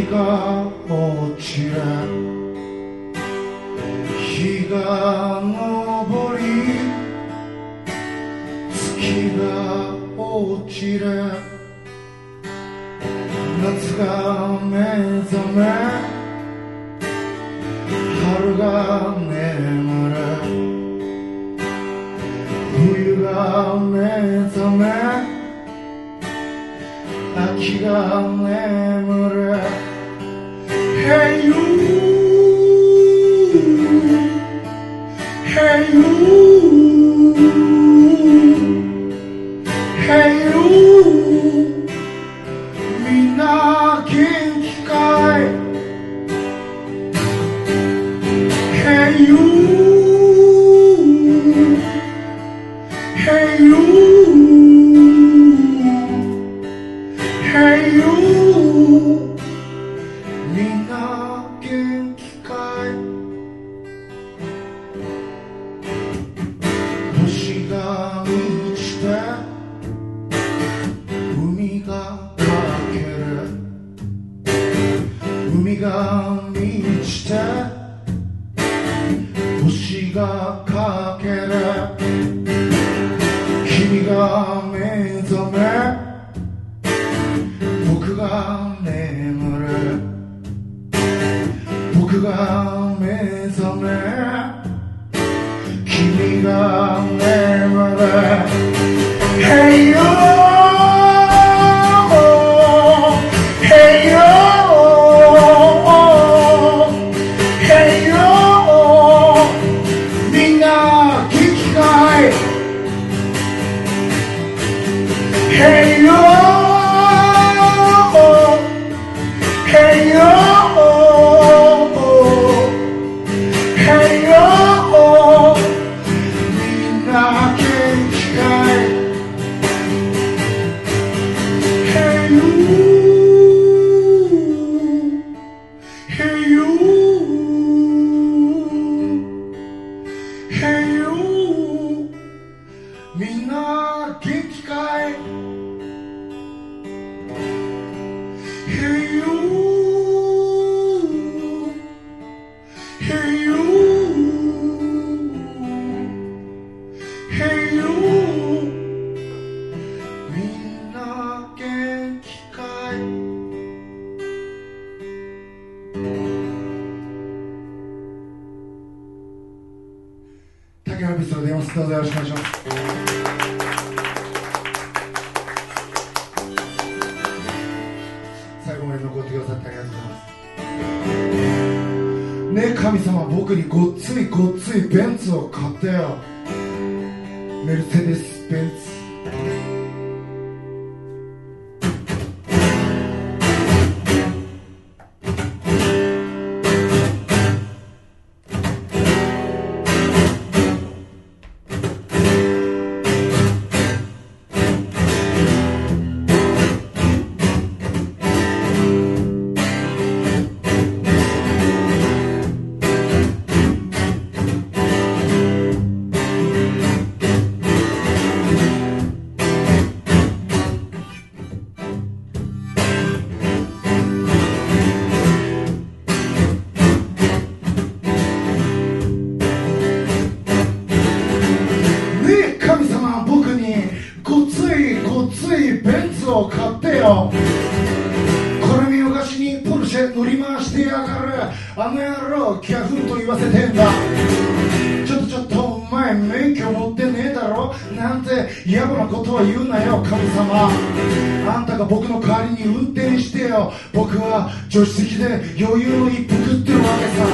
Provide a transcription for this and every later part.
が落ちる日が昇り月が落ちる夏が目覚め春が眠る冬が目覚め秋が眠る Hey you Hey you Hey you みんな元気かい Hey you Hey you Hey you みんな元気かい星が満ちて海がかける海が満ちて星がかける君が目覚め僕が眠る僕が目覚め君が眠る Hey yo Hey yo Hey yo みんな元気かい Hey yo Hey yo Hey yo みんな元気かい Hey you Hey you Hey you みんな元気かい Hey you Hey you Hey you みんな元気かい竹原ビストロでやます。どうぞよろしくお願いします。最後まで残ってくださってありがとうございますね。え神様、僕にごっついごっついベンツを買ってよ。メルセデス・ベンツ。あの野郎ギャフンと言わせてんだ。ちょっとお前免許持ってねえだろなんて野暮なことは言うなよ神様。あんたが僕の代わりに運転してよ。僕は助手席で余裕の一服ってるわけさ。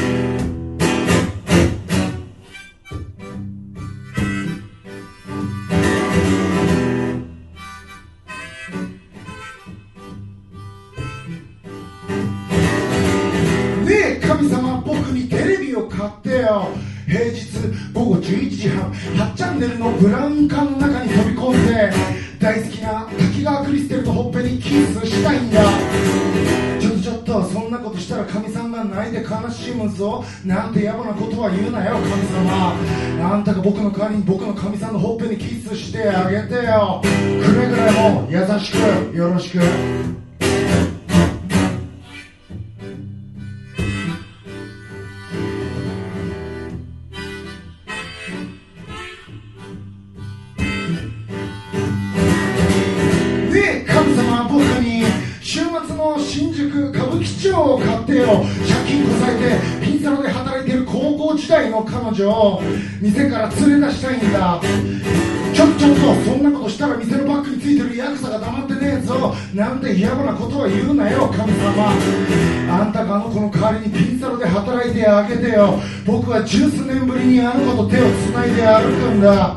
神様、僕にテレビを買ってよ。平日午後11時半8チャンネルのブラウン管の中に飛び込んで大好きな滝川クリステルとほっぺにキスしたいんだ。ちょっとそんなことしたら神さんが泣いて悲しむぞなんて野暮なことは言うなよ神様。あんたが僕の代わりに僕の神さんのほっぺにキスしてあげてよ。くれぐれも優しくよろしく。 で、神様は僕に週末の新宿歌舞伎町を買ってよ、借金こさえてピンサロで働いている高校時代の彼女を店から連れ出したいんだ。ちょっとそんなことしたら店のバッグについてるヤクザが黙ってねえぞなんて野暮なことは言うなよ神様。あんたがあの子の代わりにピンサロで働いてあげてよ。僕は十数年ぶりにあの子と手をつないで歩くんだ。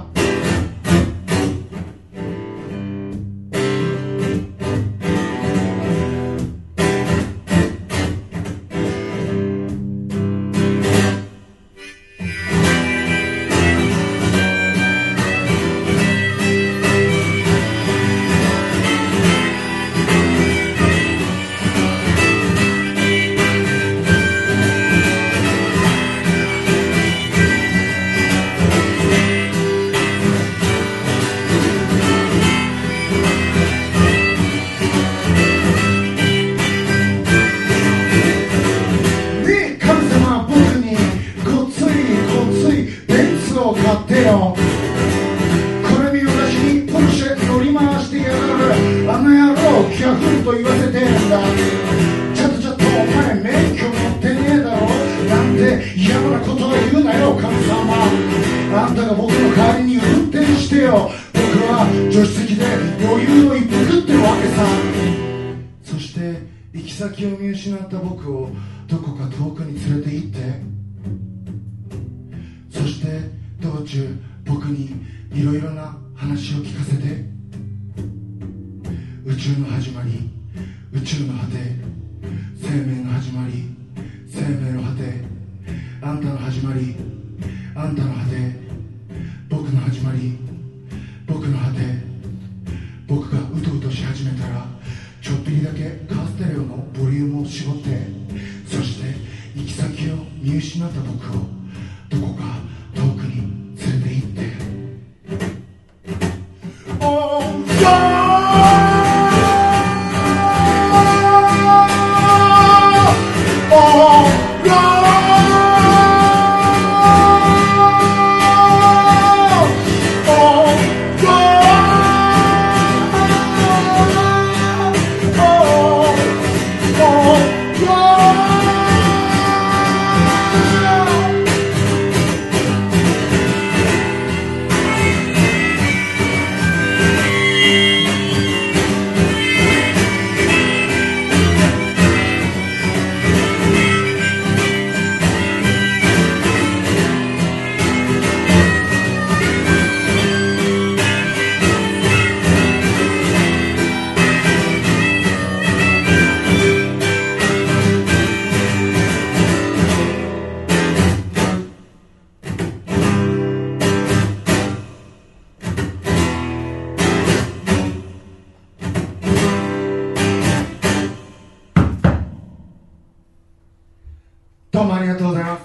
どうもありがとうございます。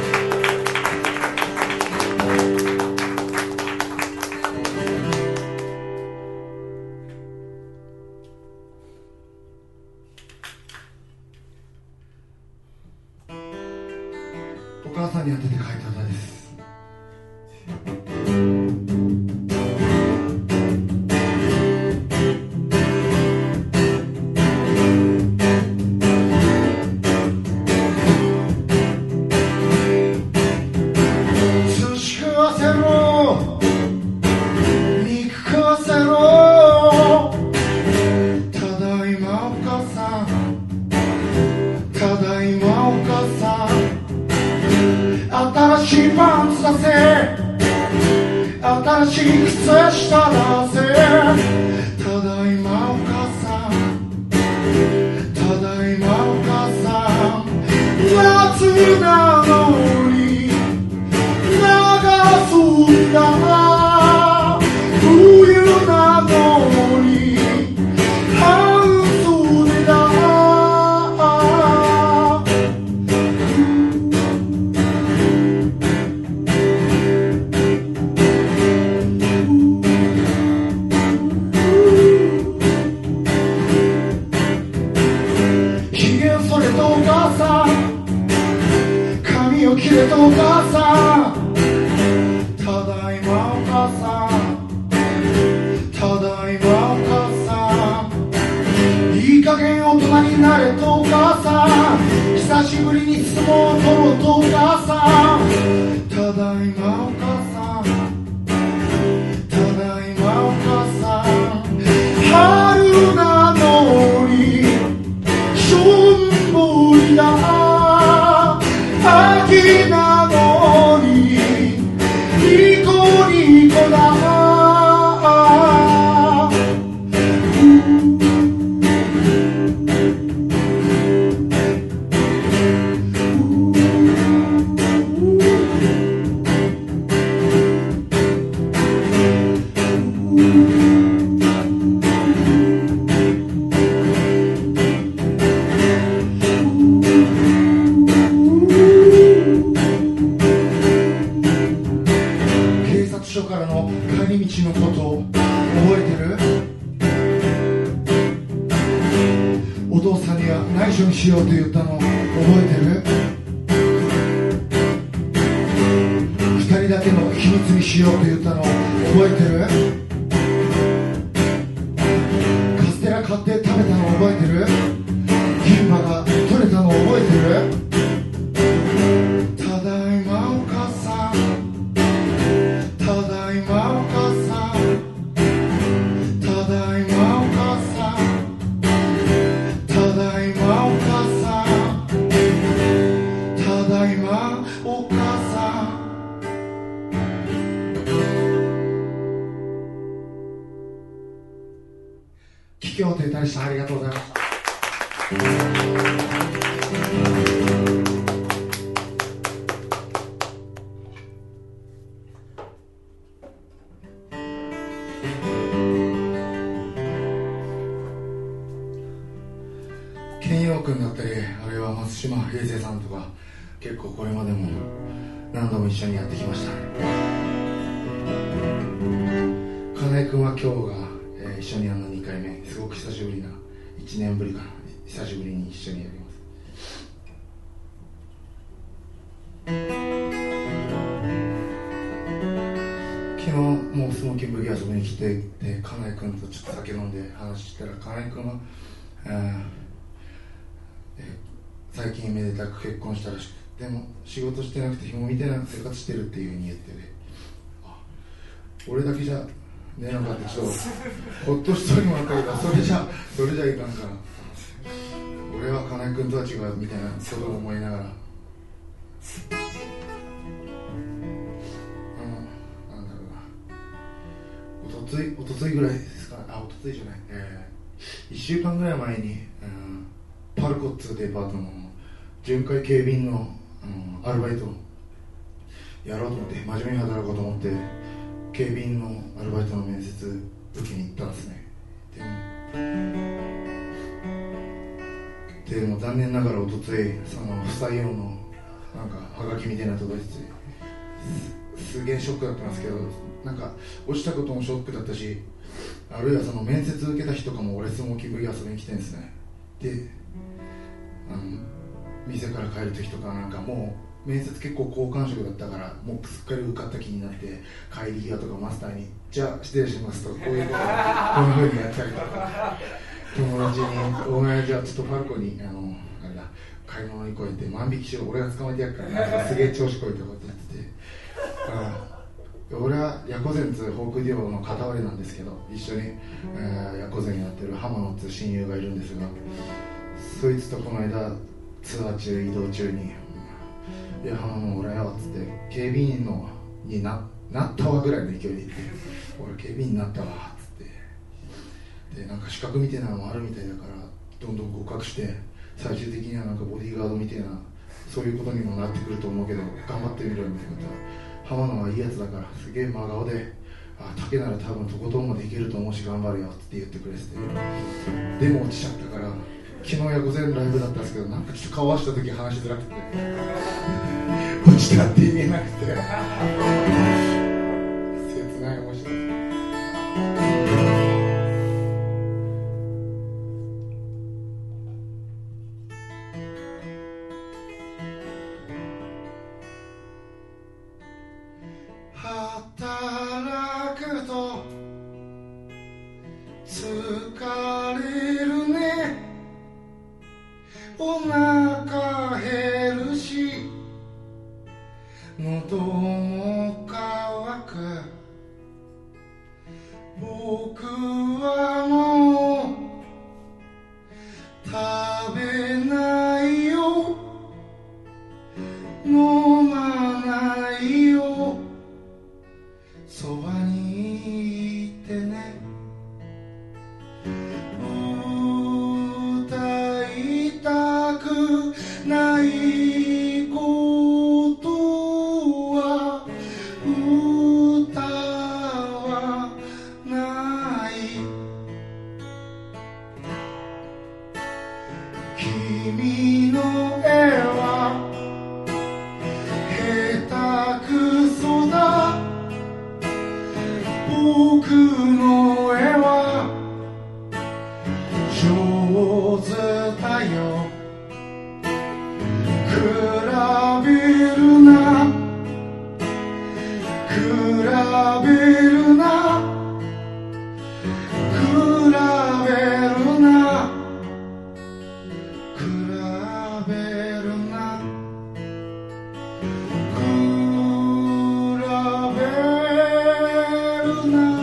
お母さんに当てて書いた歌です。新しい靴下だぜ。ただいまお母さん、ただいまお母さん。夏なのに長袖だ、冬なのに半袖だ。切れたお母さん、たりに相撲を取ろうとお母さん、ただいまお母さん、ただいまお母さん、春なのにしょんぼりだ、秋なのにニコニコだ、からの帰り道のことを覚えてる？お父さんには内緒にしようと言ったの覚えてる？二人だけの秘密にしようと言ったの覚えてる？カステラ買って食べたの覚えてる？銀歯が取れたの覚えてる？ただいまお母さん、ただいまお母さん、ただいまお母さん、ただいまお母さん、ただいまお母さん。聞き終わっていたりしてありがとうございます。健陽君だったり、あるいは松島平成さんとか、結構これまでも何度も一緒にやってきました。金井君は今日が、一緒にやるの2回目、すごく久しぶりな、1年ぶりかな、久しぶりに一緒にやります。昨日もうスモーキングギ遊びに来て、金井君とちょっと酒飲んで話したら、金井君は、最近めでたく結婚したらしく、でも仕事してなくて紐みたいな生活してるっていう風に言ってて、俺だけじゃねえのかってちょっとほっとしとりもらったけど、それじゃいかんから、俺は金井君とは違うみたいなことを思いながら、なんだろうな、おとついぐらいですかね、おとついじゃない、1週間ぐらい前に、パルコッツデパートの巡回警備員の、アルバイトをやろうと思って、真面目に働こうと思って警備員のアルバイトの面接受けに行ったんですね。でも残念ながらおとついその不採用のなんかハガキみたいなの届いてて、すげえショックだったんですけど、なんか落ちたこともショックだったし、あるいはその面接受けた人とかも俺スモーキング遊びに来てるんですね。で店から帰る時とかなんかもう面接結構好感触だったから、もうすっかり受かった気になって帰り際とかマスターにじゃあ失礼しますと、こういうことこういう風にやったりとか、友達にお前じゃあちょっとパルコにあれだ買い物に来いって万引きしよう、俺が捕まえてやるからすげえ調子こいとかって言ってて、俺はヤコゼンツフォークデュオの片割れなんですけど、一緒に、ヤコゼンやってる浜野って親友がいるんですが、そいつとこの間ツアー中移動中に「いや浜野俺よ」っつって「警備員のに なったわ」ぐらいの勢いで言って「俺警備員になったわ」っつって、でなんか資格みたいなのもあるみたいだからどんどん合格して、最終的にはなんかボディーガードみたいなそういうことにもなってくると思うけど頑張ってみろよみたいなことは、浜野はいいやつだからすげえ真顔で「竹なら多分とことんまでいけると思うし頑張るよ」って言ってくれてて、でも落ちちゃったから、昨日や午前ライブだったんですけど、なんかちょっと顔合わせた時話しづらくて落ちたって言えなくて切ない面白い。働くと疲れるね、お腹減そばにいてね歌いたくないことは歌はない君の絵は下手くそだ僕の絵は上手だよ比べるな比べるな比べるな比べるな比べるな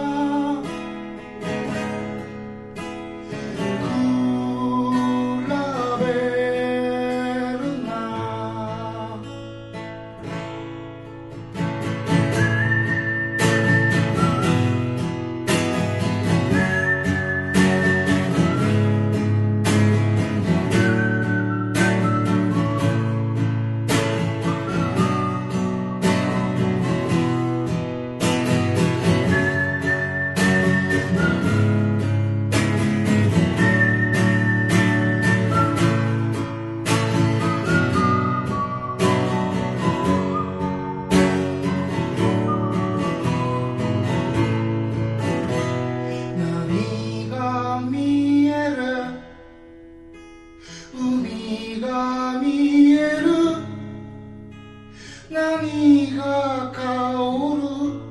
何が香る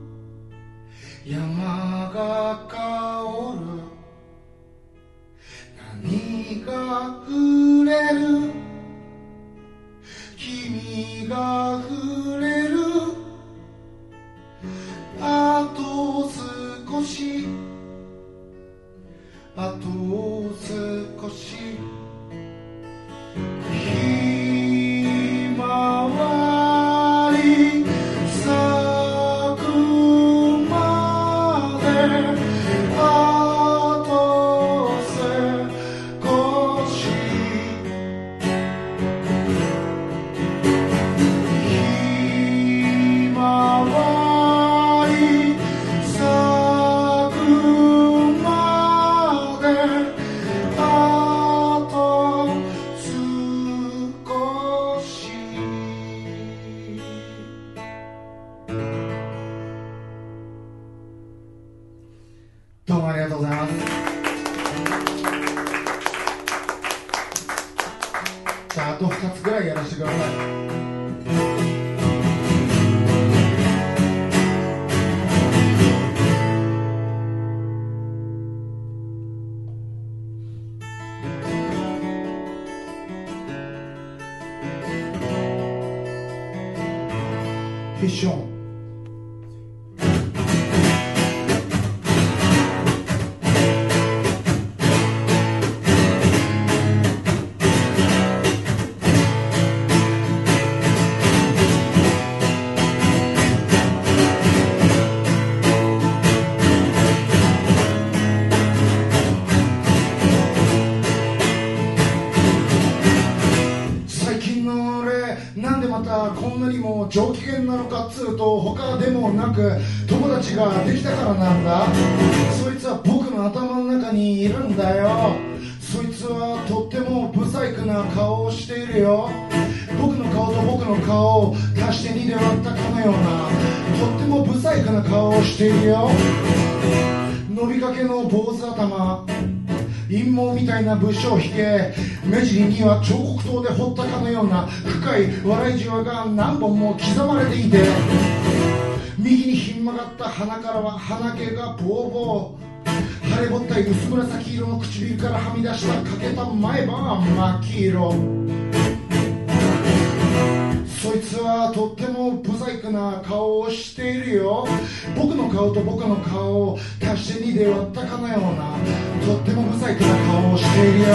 山が香る何が触れる君が触れるあと少しあと少しひまわり咲くまであと少しひまわり咲くまであと少しどうもありがとうございます。じゃああと2つぐらいやらせてください。フィッションなんでまたこんなにも上機嫌なのかっつうと他でもなく友達ができたからなんだ。そいつは僕の頭の中にいるんだよ。そいつはとってもブサイクな顔をしているよ。僕の顔と僕の顔を足して2で割ったかのようなとってもブサイクな顔をしているよ。伸びかけの坊主頭陰謀みたいな武将髭目尻には彫刻刀で彫ったかのような深い笑いじわが何本も刻まれていて右にひん曲がった鼻からは鼻毛がボーボー腫れぼったい薄紫色の唇からはみ出した欠けた前歯は真っ黄色。そいつはとってもブサイクな顔をしているよ。僕の顔と僕の顔を足して2で割ったかのようなとってもブサイクな顔をしているよ。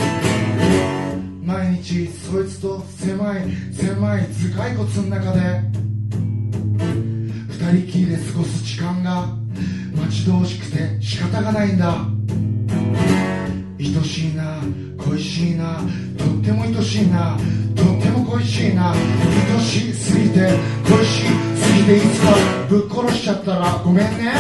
毎日そいつと狭い頭蓋骨の中で2人人きりで過ごす時間が待ち遠しくて仕方がないんだ。愛しいな恋しいなとっても愛しいなとっても恋しいな愛しすぎて恋しすぎていつかぶっ殺しちゃったらごめんね。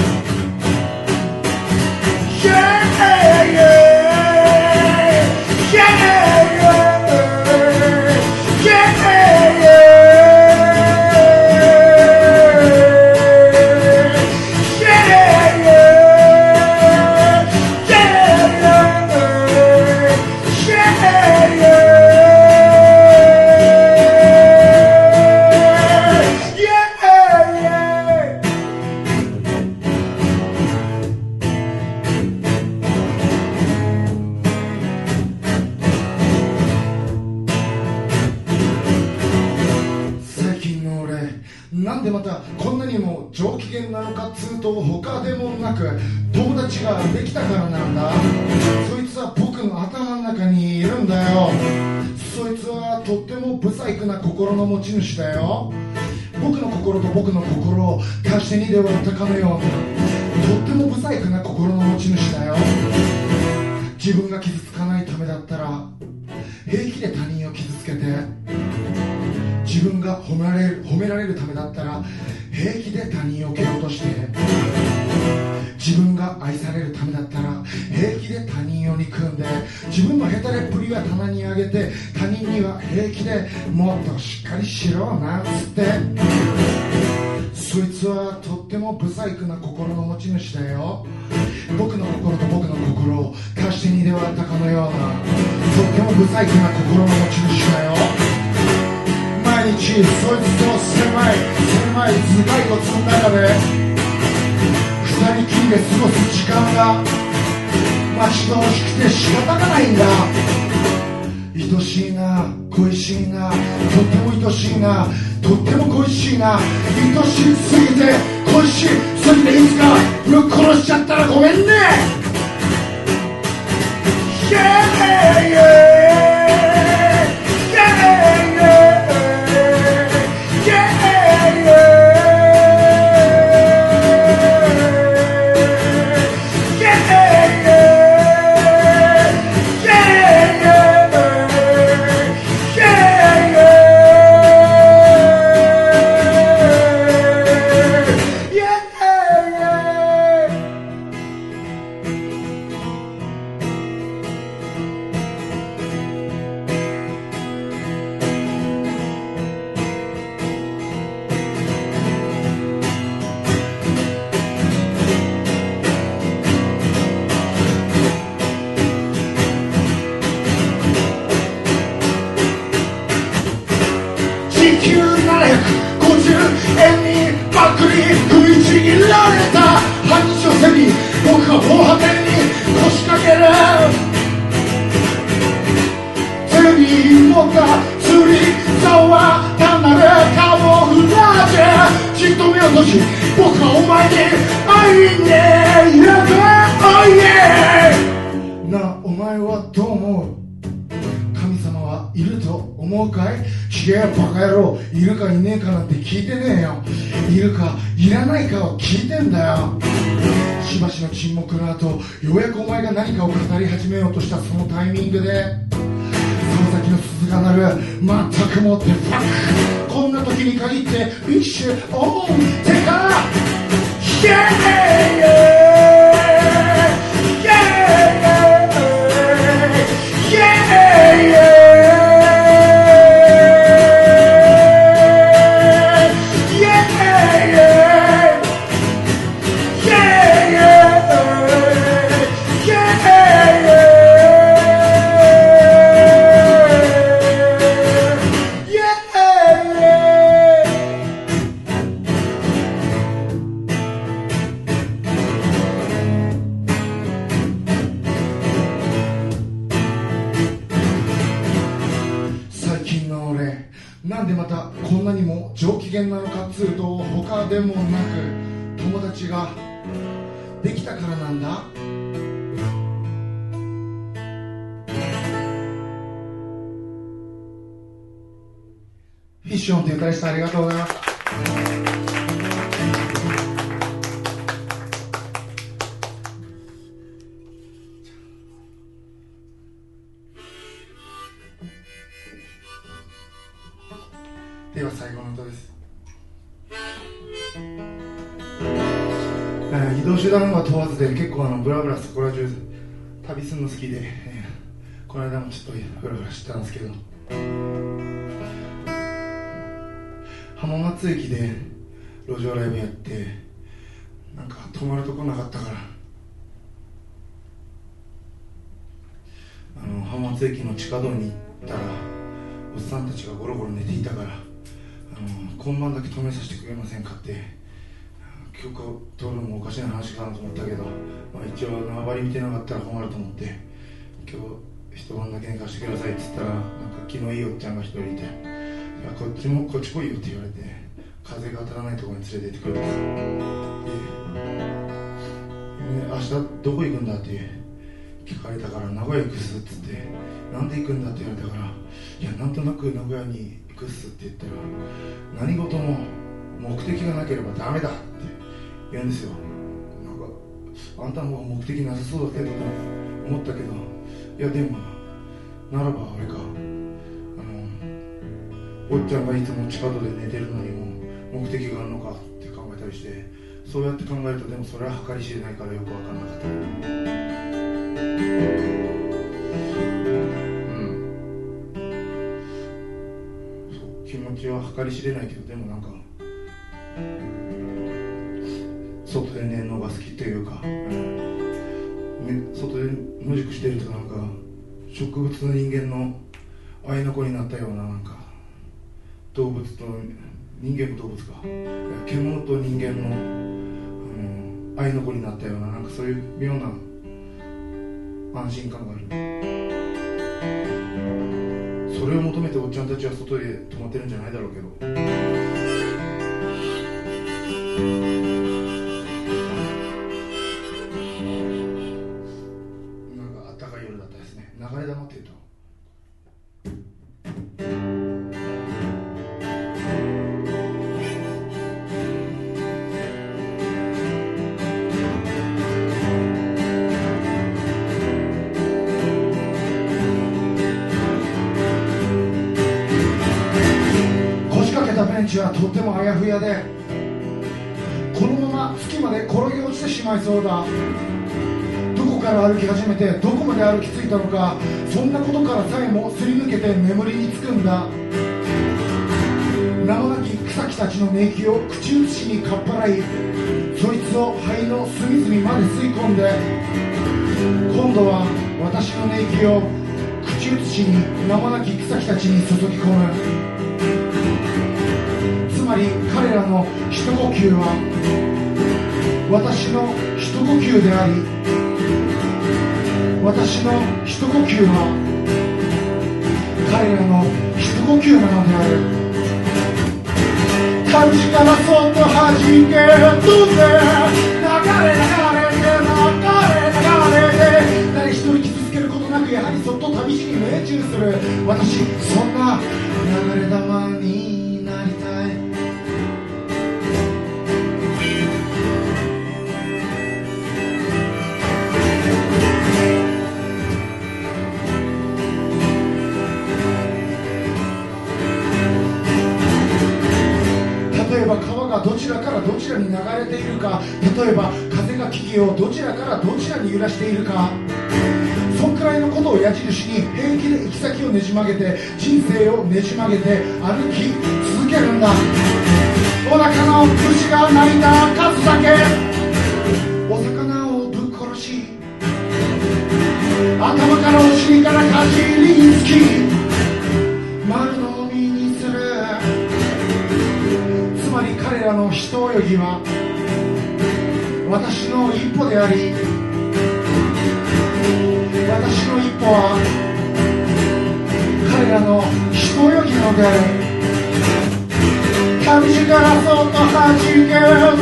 なんでまたこんなにも上機嫌なのかっつうと他でもなく友達ができたからなんだ。そいつは僕の頭の中にいるんだよ。そいつはとっても不細工な心の持ち主だよ。僕の心と僕の心を足して2で割ったかのようなとっても不細工な心の持ち主だよ。自分が傷つかないためだったら平気で他人を傷つけて、自分が褒められるためだったら平気で他人を蹴落として、自分が愛されるためだったら平気で他人を憎んで、自分のヘタレっぷりは棚に上げて他人には平気でもっとしっかりしろなんつって。そいつはとっても不細工な心の持ち主だよ。僕の心と僕の心を足して2で割ったかのようなとっても不細工な心の持ち主だよ。毎日そいつと狭い頭蓋骨の中で二人きりで過ごす時間が待ち遠しくて仕方がないんだ。愛しいな恋しいなとっても愛しいなとっても恋しいな愛しすぎて恋しすぎていつかぶっ殺しちゃったらごめんね。いるかいねえかなんて聞いてねえよ。いるかいらないかを聞いてんだよ。しばしの沈黙の後、ようやくお前が何かを語り始めようとしたそのタイミングでその先の鈴が鳴る。まったくもってファック。こんな時に限ってビッシュオンテカイエなんでまたこんなにも上機嫌なのかっつうと他でもなく友達ができたからなんだ。フィッションという歌でした。ありがとうございます。 移動手段は問わずで結構ブラブラそこら中旅するの好きで、この間もちょっとブラブラしてたんですけど、浜松駅で路上ライブやって、なんか泊まるとこなかったから、浜松駅の地下道に行ったらおっさんたちがゴロゴロ寝ていたから、今晩だけ止めさせてくれませんかって許可を取るのもおかしな話かなと思ったけど、一応縄張り見てなかったら困ると思って、今日一晩だけ寝かしてくださいって言ったら、なんか気のいいおっちゃんが一人いて、こっち来いよって言われて、風が当たらないところに連れて行ってくれたんです。明日どこ行くんだって聞かれたから、名古屋行くっすっつって、なんで行くんだって言われたから、いやなんとなく名古屋に行くっすって言ったら、何事も目的がなければダメだって言うんですよ。なんかあんたの方が目的なさそうだけどと思ったけど、いやでもならばあれか、おっちゃんがいつも地下道で寝てるのにも目的があるのかって考えたりして、そうやって考えると、でもそれは計り知れないからよく分からなかった。そう気持ちは計り知れないけど、でもなんか外で寝るのが好きというか、外で野宿してるとなんか植物と人間の愛の子になったような、なんか動物と人間も動物か、獣と人間の、愛の子になったような、なんかそういう妙な安心感がある。それを求めておっちゃんたちは外で泊まってるんじゃないだろうけど、なんかあったかい夜だったですね。流れ玉っていうとベンチはとってもあやふやで、このまま月まで転げ落ちてしまいそうだ。どこから歩き始めてどこまで歩き着いたのか、そんなことからさえもすり抜けて眠りにつくんだ。名もなき草木たちの寝息を口移しにかっぱらい、そいつを肺の隅々まで吸い込んで、今度は私の寝息を口移しに名もなき草木たちに注ぎ込む。つまり彼らの一呼吸は私の一呼吸であり、私の一呼吸は彼らの一呼吸なのである。感じからそっと弾け飛んで、流れ誰一人傷つけることなく、やはりそっと旅路に命中する。私そんな流れ玉になりたい。例えば川がどちらからどちらに流れているか、例えば風が木々をどちらからどちらに揺らしているか、そんくらいのことを矢印に平気で行き先をねじ曲げて、人生をねじ曲げて歩き続けるんだ。お腹の虫が鳴いた数だけお魚をぶっ殺し、頭からお尻からかじりつき丸のみにする。つまり彼らの一泳ぎは私の一歩であり、私の一歩は彼らの一泳ぎなのである。旅路からそっと弾け飛んで、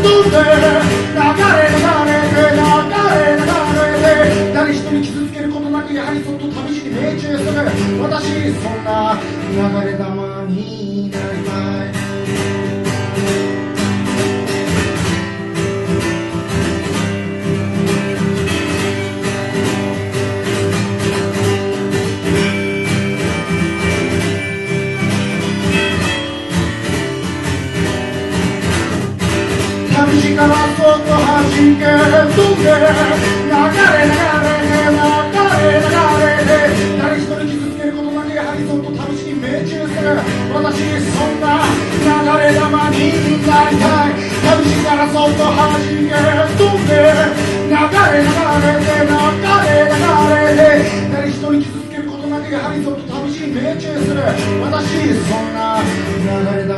流れ誰一人傷つけることなく、やはりそっと旅路に命中する。私そんな流れ玉になりたい。旅路かからそっと弾け飛んで流れ流れ誰一人傷つけることなきハリソンと旅路に命中する私そんな流れ玉になりたい旅路からそっと弾け飛んで流れ誰一人傷つけることなきハリソンと旅路に命中する私そんな流れ